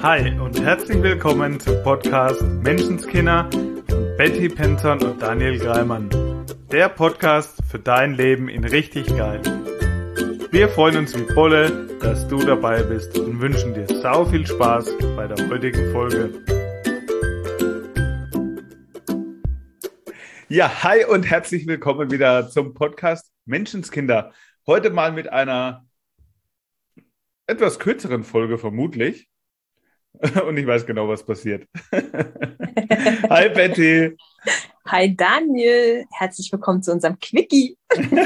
Hi und herzlich willkommen zum Podcast Menschenskinder von Betty Penton und Daniel Greimann. Der Podcast für dein Leben in richtig geil. Wir freuen uns wie Bolle, dass du dabei bist und wünschen dir sau viel Spaß bei der heutigen Folge. Ja, hi und herzlich willkommen wieder zum Podcast Menschenskinder. Heute mal mit einer etwas kürzeren Folge vermutlich. Und ich weiß genau, was passiert. Hi Betty. Hi Daniel, herzlich willkommen zu unserem Quickie.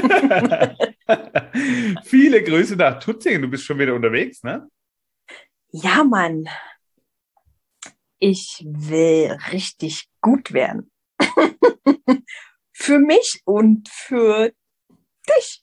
Viele Grüße nach Tutzingen. Du bist schon wieder unterwegs, ne? Ja, Mann. Ich will richtig gut werden. Für mich und für dich.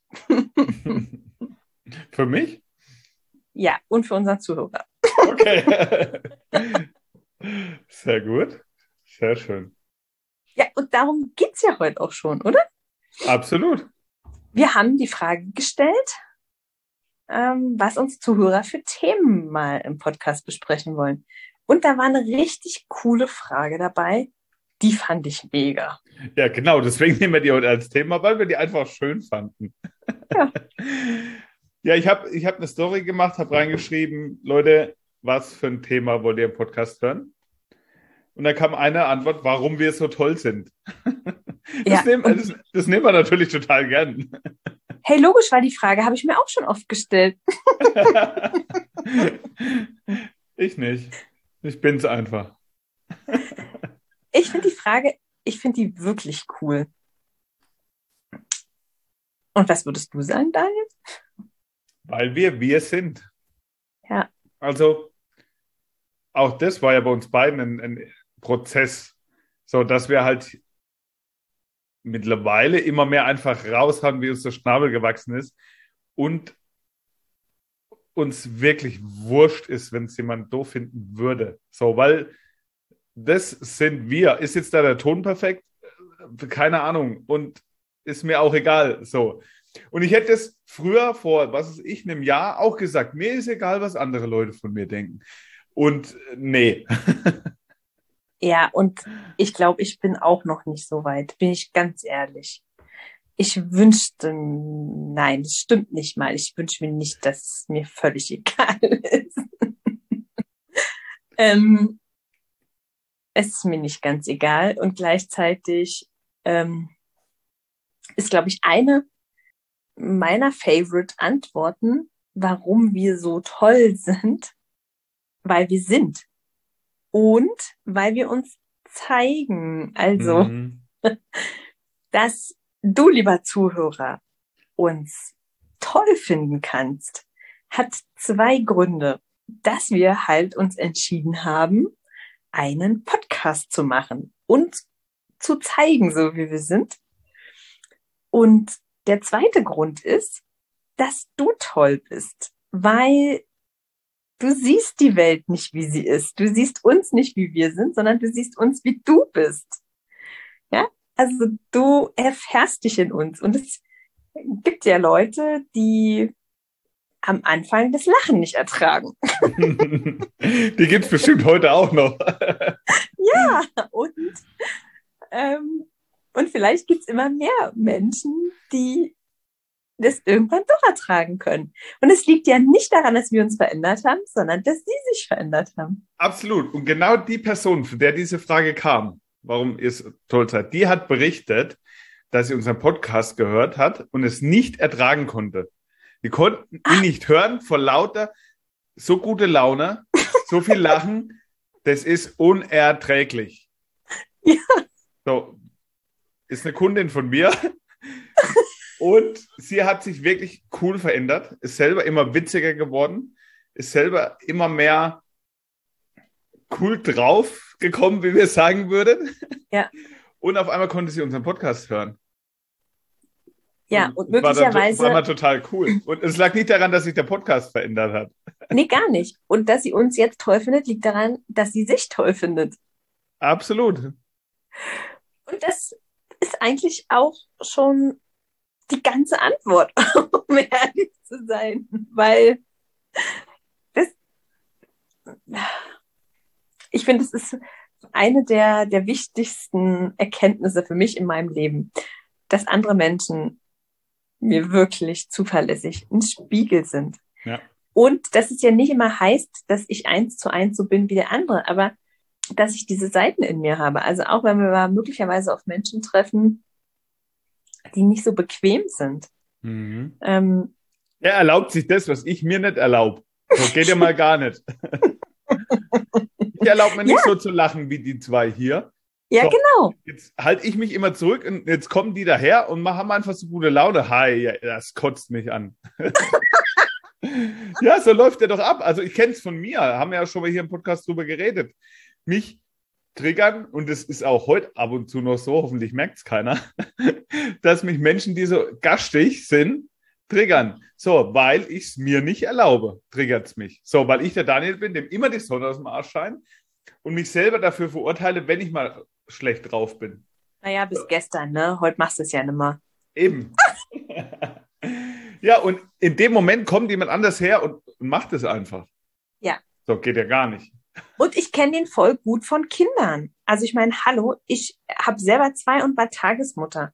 Für mich? Ja, und für unseren Zuhörer. Okay. Sehr gut. Sehr schön. Ja, und darum geht's ja heute auch schon, oder? Absolut. Wir haben die Frage gestellt, was uns Zuhörer für Themen mal im Podcast besprechen wollen. Und da war eine richtig coole Frage dabei. Die fand ich mega. Ja, genau. Deswegen nehmen wir die heute als Thema, weil wir die einfach schön fanden. Ja. Ja, ich hab eine Story gemacht, habe reingeschrieben, Leute, was für ein Thema wollt ihr im Podcast hören? Und da kam eine Antwort, warum wir so toll sind. Das nehmen wir natürlich total gern. Hey, logisch war die Frage, habe ich mir auch schon oft gestellt. Ich nicht. Ich bin's einfach. Ich finde die wirklich cool. Und was würdest du sagen, Daniel? Weil wir sind. Ja. Also, auch das war ja bei uns beiden ein Prozess, so dass wir halt mittlerweile immer mehr einfach raus haben, wie uns der Schnabel gewachsen ist und uns wirklich wurscht ist, wenn es jemand doof finden würde. So, weil das sind wir. Ist jetzt da der Ton perfekt? Keine Ahnung. Und ist mir auch egal. So. Und ich hätte es früher vor, einem Jahr auch gesagt, mir ist egal, was andere Leute von mir denken. Und nee. Ja, und ich glaube, ich bin auch noch nicht so weit, bin ich ganz ehrlich. Nein, das stimmt nicht mal. Ich wünsche mir nicht, dass es mir völlig egal ist. Es ist mir nicht ganz egal und gleichzeitig ist, glaube ich, eine meiner Favorite-Antworten, warum wir so toll sind, weil wir sind und weil wir uns zeigen. Also, dass du, lieber Zuhörer, uns toll finden kannst, hat 2 Gründe, dass wir halt uns entschieden haben, einen Podcast zu machen und zu zeigen, so wie wir sind. Und der zweite Grund ist, dass du toll bist, weil du siehst die Welt nicht, wie sie ist. Du siehst uns nicht, wie wir sind, sondern du siehst uns, wie du bist. Ja, also du erfährst dich in uns. Und es gibt ja Leute, die am Anfang das Lachen nicht ertragen. Die gibt es bestimmt heute auch noch. Ja, und vielleicht gibt es immer mehr Menschen, die das irgendwann doch ertragen können. Und es liegt ja nicht daran, dass wir uns verändert haben, sondern dass sie sich verändert haben. Absolut. Und genau die Person, von der diese Frage kam, warum ihr toll seid, die hat berichtet, dass sie unseren Podcast gehört hat und es nicht ertragen konnte. Wir konnten ihn nicht hören vor lauter so gute Laune, so viel Lachen. Das ist unerträglich. Ja. So, ist eine Kundin von mir. Und sie hat sich wirklich cool verändert, ist selber immer witziger geworden, ist selber immer mehr cool drauf gekommen, wie wir sagen würden. Ja. Und auf einmal konnte sie unseren Podcast hören. Ja, und möglicherweise... War total cool. Und es lag nicht daran, dass sich der Podcast verändert hat. Nee, gar nicht. Und dass sie uns jetzt toll findet, liegt daran, dass sie sich toll findet. Absolut. Und das ist eigentlich auch schon die ganze Antwort, um ehrlich zu sein. Weil das Ich finde, es ist eine der wichtigsten Erkenntnisse für mich in meinem Leben, dass andere Menschen mir wirklich zuverlässig ein Spiegel sind. Ja. Und dass es ja nicht immer heißt, dass ich 1:1 so bin wie der andere, aber dass ich diese Seiten in mir habe. Also auch wenn wir mal möglicherweise auf Menschen treffen, die nicht so bequem sind. Mhm. Ähm, Er erlaubt sich das, was ich mir nicht erlaube. So geht ja mal gar nicht. Ich erlaube mir ja, nicht so zu lachen wie die zwei hier. ja, So, genau. jetzt halte ich mich immer zurück und jetzt kommen die daher und haben einfach so gute Laune. Hi, ja, das kotzt mich an. Ja, so läuft der doch ab. Also ich kenne es von mir, haben wir ja schon mal hier im Podcast drüber geredet. Mich triggern, und es ist auch heute ab und zu noch so, hoffentlich merkt es keiner, dass mich Menschen, die so gastig sind, triggern. So, weil ich es mir nicht erlaube, triggert es mich. So, weil ich der Daniel bin, dem immer die Sonne aus dem Arsch scheint und mich selber dafür verurteile, wenn ich mal schlecht drauf bin. Naja, bis gestern, ne? Heute machst du es ja nicht mehr. Eben. Ja, und in dem Moment kommt jemand anders her und macht es einfach. Ja. So, geht ja gar nicht. Und ich kenne den voll gut von Kindern. Also ich meine, hallo, ich habe selber 2 und war Tagesmutter.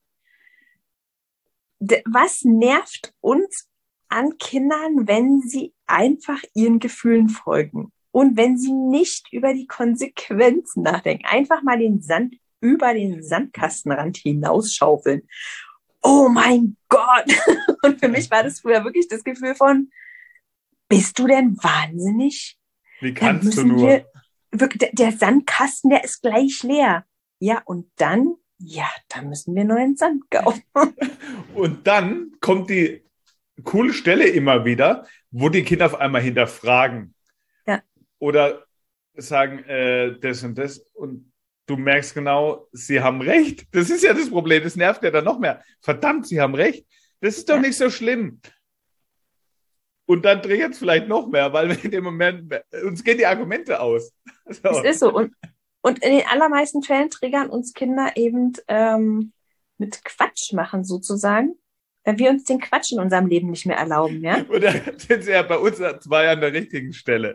Was nervt uns an Kindern, wenn sie einfach ihren Gefühlen folgen und wenn sie nicht über die Konsequenzen nachdenken? Einfach mal den Sand über den Sandkastenrand hinausschaufeln. Oh mein Gott! Und für mich war das früher wirklich das Gefühl von, bist du denn wahnsinnig? Wie Dann kannst du müssen nur? wir, wirklich, der Sandkasten, der ist gleich leer. Ja, und dann, ja, da müssen wir neuen Sand kaufen. Und dann kommt die coole Stelle immer wieder, wo die Kinder auf einmal hinterfragen. Ja. Oder sagen, das und das. Und du merkst genau, sie haben recht. Das ist ja das Problem. Das nervt ja dann noch mehr. Verdammt, sie haben recht. Das ist doch Ja. nicht so schlimm. Und dann triggert es vielleicht noch mehr, weil wir in dem Moment, uns gehen die Argumente aus. So. Es ist so. Und in den allermeisten Fällen triggern uns Kinder eben mit Quatsch machen sozusagen, weil wir uns den Quatsch in unserem Leben nicht mehr erlauben, ja? Und dann sind sie ja bei uns zwei an der richtigen Stelle.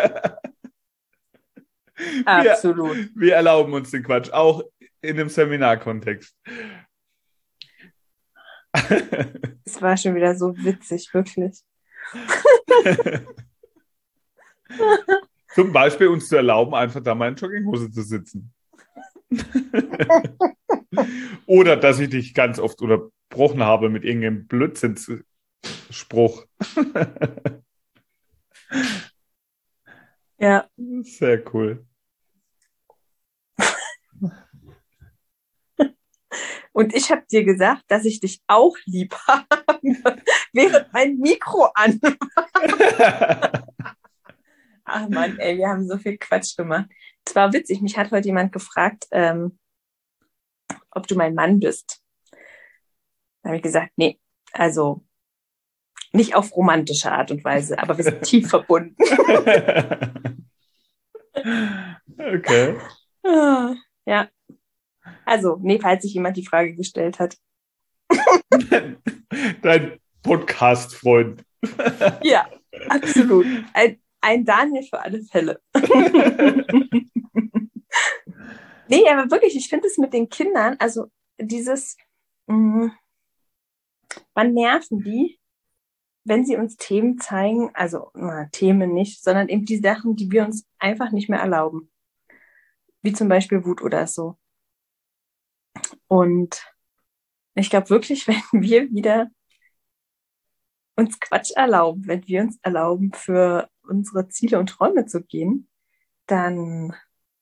Absolut. Wir erlauben uns den Quatsch, auch in dem Seminarkontext. Es war schon wieder so witzig, wirklich. Zum Beispiel uns zu erlauben, einfach da mal in Jogginghose zu sitzen. Oder dass ich dich ganz oft unterbrochen habe mit irgendeinem Blödsinnsspruch. Ja. Sehr cool. Und ich habe dir gesagt, dass ich dich auch lieb habe, während mein Mikro an war. Ach Mann, ey, wir haben so viel Quatsch gemacht. Es war witzig, mich hat heute jemand gefragt, ob du mein Mann bist. Da habe ich gesagt, nee, also nicht auf romantische Art und Weise, aber wir sind tief verbunden. Okay. Ja. Also, nee, falls sich jemand die Frage gestellt hat. Dein Podcast-Freund. Ja, absolut. Ein Daniel für alle Fälle. Nee, aber wirklich, ich finde es mit den Kindern, also dieses, wann nerven die, wenn sie uns Themen zeigen, also Themen nicht, sondern eben die Sachen, die wir uns einfach nicht mehr erlauben. Wie zum Beispiel Wut oder so. Und ich glaube wirklich, wenn wir wieder uns Quatsch erlauben, wenn wir uns erlauben, für unsere Ziele und Träume zu gehen, dann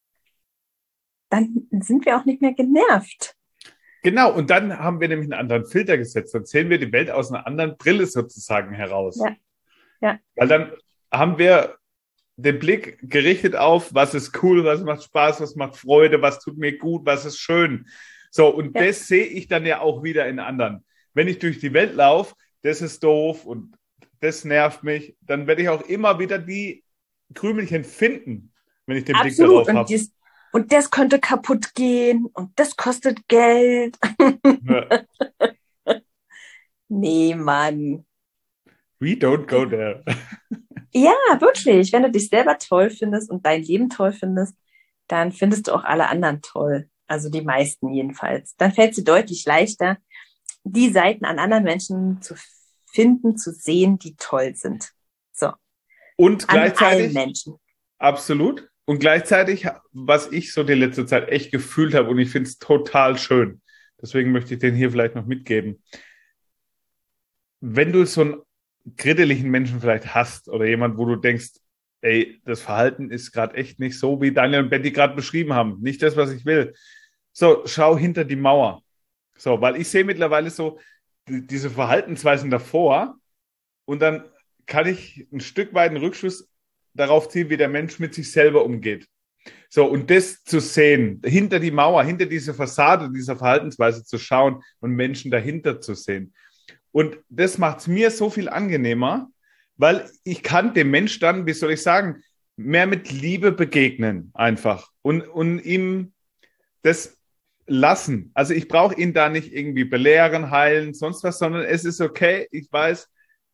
sind wir auch nicht mehr genervt. Genau, und dann haben wir nämlich einen anderen Filter gesetzt. Dann sehen wir die Welt aus einer anderen Brille sozusagen heraus. Ja. Ja. Weil dann haben wir den Blick gerichtet auf, was ist cool, was macht Spaß, was macht Freude, was tut mir gut, was ist schön. So, und Ja. das sehe ich dann ja auch wieder in anderen. Wenn ich durch die Welt laufe, das ist doof und das nervt mich, dann werde ich auch immer wieder die Krümelchen finden, wenn ich den Blick Absolut. darauf habe. Und das könnte kaputt gehen und das kostet Geld. Ja. Nee, Mann. We don't go there. Ja, wirklich. Wenn du dich selber toll findest und dein Leben toll findest, dann findest du auch alle anderen toll. Also die meisten jedenfalls. Dann fällt es dir deutlich leichter, die Seiten an anderen Menschen zu finden, zu sehen, die toll sind. So, Und an allen gleichzeitig, Menschen. absolut. Und gleichzeitig, was ich so die letzte Zeit echt gefühlt habe, und ich finde es total schön, deswegen möchte ich den hier vielleicht noch mitgeben. Wenn du so einen kritteligen Menschen vielleicht hast oder jemand, wo du denkst, ey, das Verhalten ist gerade echt nicht so, wie Daniel und Betty gerade beschrieben haben. Nicht das, was ich will. So, schau hinter die Mauer. So, weil ich sehe mittlerweile so diese Verhaltensweisen davor und dann kann ich ein Stück weit einen Rückschluss darauf ziehen, wie der Mensch mit sich selber umgeht. So, und das zu sehen, hinter die Mauer, hinter diese Fassade dieser Verhaltensweise zu schauen und Menschen dahinter zu sehen. Und das macht es mir so viel angenehmer, weil ich kann dem Mensch dann, wie soll ich sagen, mehr mit Liebe begegnen einfach und ihm das lassen. Also ich brauche ihn da nicht irgendwie belehren, heilen, sonst was, sondern es ist okay, ich weiß,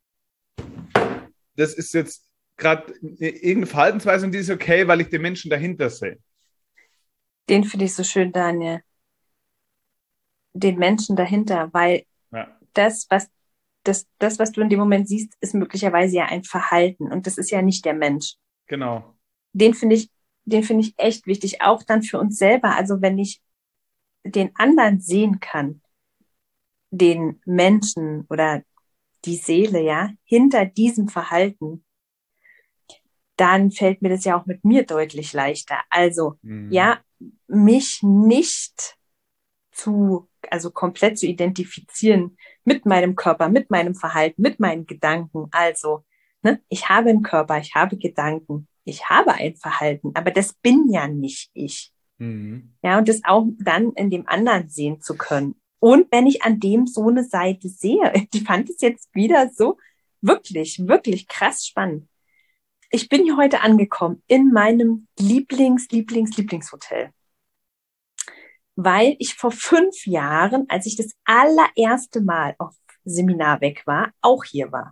das ist jetzt gerade irgendeine Verhaltensweise und die ist okay, weil ich den Menschen dahinter sehe. Den finde ich so schön, Daniel. Den Menschen dahinter, weil Ja, das, was du in dem Moment siehst, ist möglicherweise ja ein Verhalten und das ist ja nicht der Mensch. genau. Den finde ich, den finde ich echt wichtig, auch dann für uns selber. Also wenn ich den anderen sehen kann, den Menschen oder die Seele, ja, hinter diesem Verhalten, dann fällt mir das ja auch mit mir deutlich leichter. Also, Mhm. ja, mich nicht also komplett zu identifizieren mit meinem Körper, mit meinem Verhalten, mit meinen Gedanken. Also, ne, ich habe einen Körper, ich habe Gedanken, ich habe ein Verhalten, aber das bin ja nicht ich. Mhm. Ja, und das auch dann in dem anderen sehen zu können. Und wenn ich an dem so eine Seite sehe, ich fand es jetzt wieder so wirklich, wirklich krass spannend. Ich bin hier heute angekommen in meinem Lieblingshotel, weil ich vor 5 Jahren, als ich das allererste Mal auf Seminar weg war, auch hier war.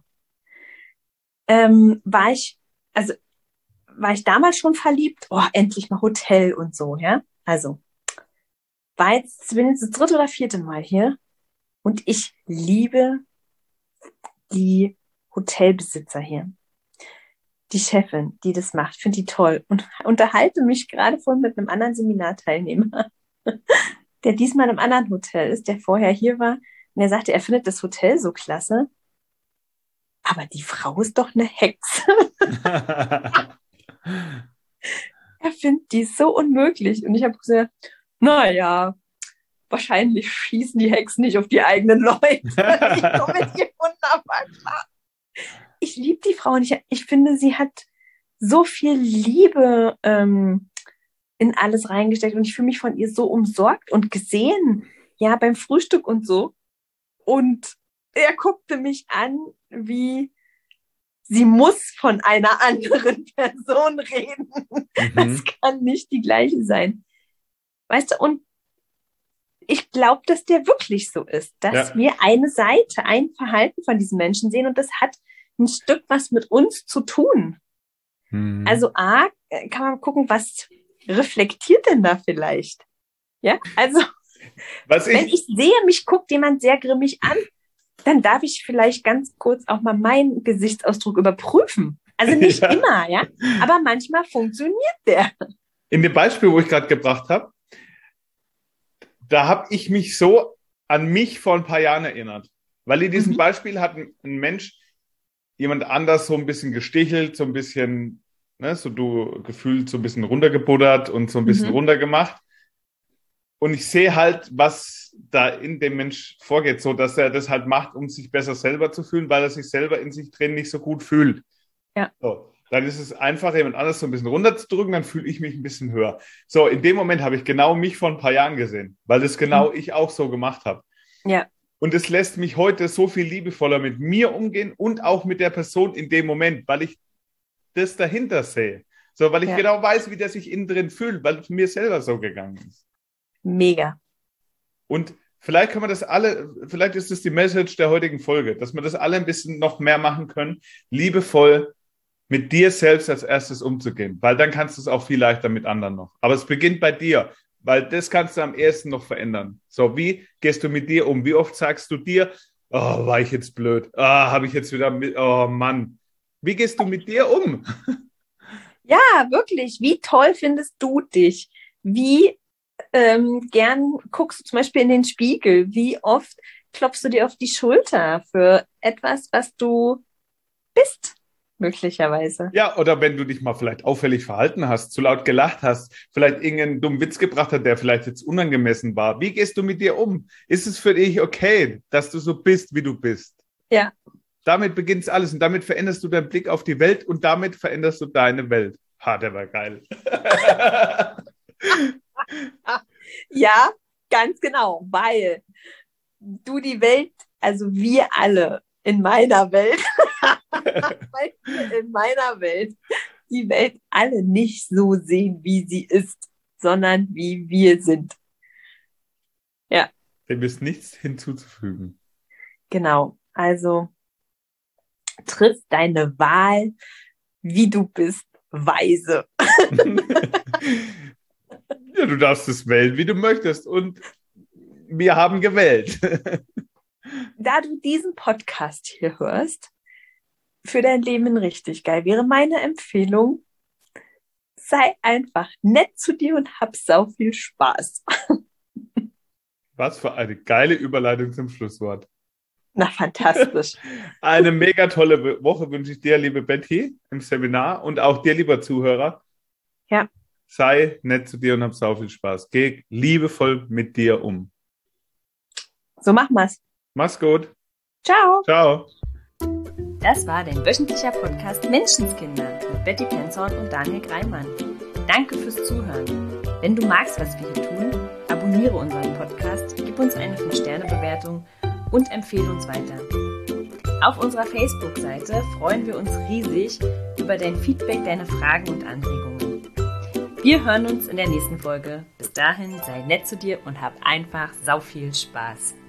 War ich, also war ich damals schon verliebt? Oh, endlich mal Hotel und so, ja. Also bin jetzt das dritte oder vierte Mal hier und ich liebe die Hotelbesitzer hier. Die Chefin, die das macht, finde die toll und unterhalte mich gerade vorhin mit einem anderen Seminarteilnehmer, der diesmal in einem anderen Hotel ist, der vorher hier war. Und er sagte, er findet das Hotel so klasse, aber die Frau ist doch eine Hexe. Er findet die so unmöglich. Und ich habe gesagt, naja, wahrscheinlich schießen die Hexen nicht auf die eigenen Leute. Ich komme mit ihr wunderbar klar. Ich liebe die Frau und ich finde, sie hat so viel Liebe in alles reingesteckt und ich fühle mich von ihr so umsorgt und gesehen, ja, beim Frühstück und so. Und er guckte mich an, wie sie muss von einer anderen Person reden. Das Mhm. kann nicht die gleiche sein. Weißt du, und ich glaube, dass der wirklich so ist, dass Ja. wir eine Seite, ein Verhalten von diesen Menschen sehen und das hat ein Stück was mit uns zu tun. Mhm. Also A, kann man gucken, was reflektiert denn da vielleicht? Ja, also Was wenn ich, ich sehe, mich guckt jemand sehr grimmig an, dann darf ich vielleicht ganz kurz auch mal meinen Gesichtsausdruck überprüfen. Also nicht ja, immer, ja, aber manchmal funktioniert der. in dem Beispiel, wo ich gerade gebracht habe, da habe ich mich so an mich vor ein paar Jahren erinnert. Weil in diesem Mhm, Beispiel hat ein Mensch jemand anders so ein bisschen gestichelt, so ein bisschen, ne, so du gefühlt so ein bisschen runtergebuddert und so ein bisschen mhm, runtergemacht. Und ich sehe halt, was da in dem Mensch vorgeht, so dass er das halt macht, um sich besser selber zu fühlen, weil er sich selber in sich drin nicht so gut fühlt. ja, So, dann ist es einfach, jemand anders so ein bisschen runterzudrücken, dann fühle ich mich ein bisschen höher. So, in dem Moment habe ich genau mich vor ein paar Jahren gesehen, weil das mhm, genau ich auch so gemacht habe. ja, Und es lässt mich heute so viel liebevoller mit mir umgehen und auch mit der Person in dem Moment, weil ich das dahinter sehe. So, weil ich ja, genau weiß, wie der sich innen drin fühlt, weil es mir selber so gegangen ist. mega. Und vielleicht können wir das alle, vielleicht ist das die Message der heutigen Folge, dass wir das alle ein bisschen noch mehr machen können, liebevoll mit dir selbst als erstes umzugehen, weil dann kannst du es auch viel leichter mit anderen noch. Aber es beginnt bei dir, weil das kannst du am ersten noch verändern. So, wie gehst du mit dir um? Wie oft sagst du dir, oh, war ich jetzt blöd? Habe ich jetzt wieder mit, oh Mann. Wie gehst du mit dir um? Ja, wirklich. Wie toll findest du dich? Wie gern guckst du zum Beispiel in den Spiegel? Wie oft klopfst du dir auf die Schulter für etwas, was du bist, möglicherweise? Ja, oder wenn du dich mal vielleicht auffällig verhalten hast, zu laut gelacht hast, vielleicht irgendeinen dummen Witz gebracht hat, der vielleicht jetzt unangemessen war. Wie gehst du mit dir um? Ist es für dich okay, dass du so bist, wie du bist? Ja. Damit beginnt alles und damit veränderst du deinen Blick auf die Welt und damit veränderst du deine Welt. Ha, der war geil. Ja, ganz genau, weil du die Welt, also wir alle in meiner Welt, weil wir in meiner Welt die Welt alle nicht so sehen, wie sie ist, sondern wie wir sind. Ja. Dem ist nichts hinzuzufügen. Genau, also triff deine Wahl, wie du bist, weise. Ja, du darfst es wählen, wie du möchtest. Und wir haben gewählt. Da du diesen Podcast hier hörst, für dein Leben richtig geil, wäre meine Empfehlung, sei einfach nett zu dir und hab sau viel Spaß. Was für eine geile Überleitung zum Schlusswort. Na, fantastisch. Eine mega tolle Woche wünsche ich dir, liebe Betty, im Seminar und auch dir, lieber Zuhörer. Ja. Sei nett zu dir und hab sau viel Spaß. Geh liebevoll mit dir um. So machen wir's. Mach's gut. Ciao. Ciao. Das war dein wöchentlicher Podcast Menschenskinder mit Betty Penzorn und Daniel Greimann. Danke fürs Zuhören. Wenn du magst, was wir hier tun, abonniere unseren Podcast, gib uns eine 5-Sterne-Bewertung und empfehle uns weiter. Auf unserer Facebook-Seite freuen wir uns riesig über dein Feedback, deine Fragen und Anregungen. Wir hören uns in der nächsten Folge. Bis dahin, sei nett zu dir und hab einfach sau viel Spaß.